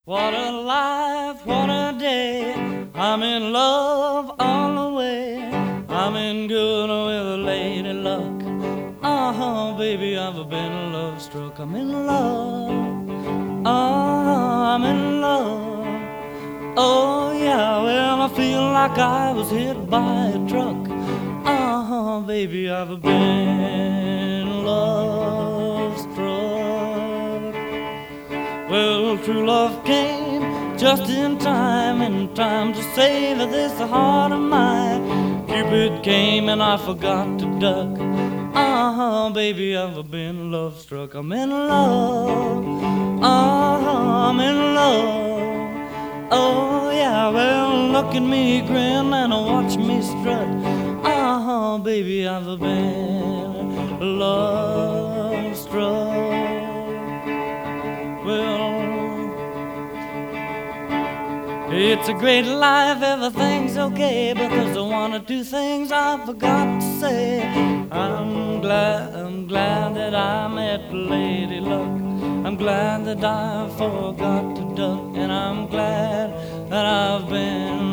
What a life, what a day. I'm in love all the way. I'm in good with lady luck. Baby, I've been love struck. I'm in love. I'm in love. Oh, yeah, well, I feel like I was hit by a truck. Baby, I've been love struck. Well, true love came just in time to save this heart of mine. Cupid came and I forgot to duck. Baby, I've been love struck. I'm in love. I'm in love. Oh, yeah, well, look at me grin and watch me strut. Baby, I've been love struck. Well, it's a great life, everything's okay, but there's one or two things I forgot to say. I'm glad that I met Lady Luck. I'm glad that I forgot to duck, and I'm glad that I've been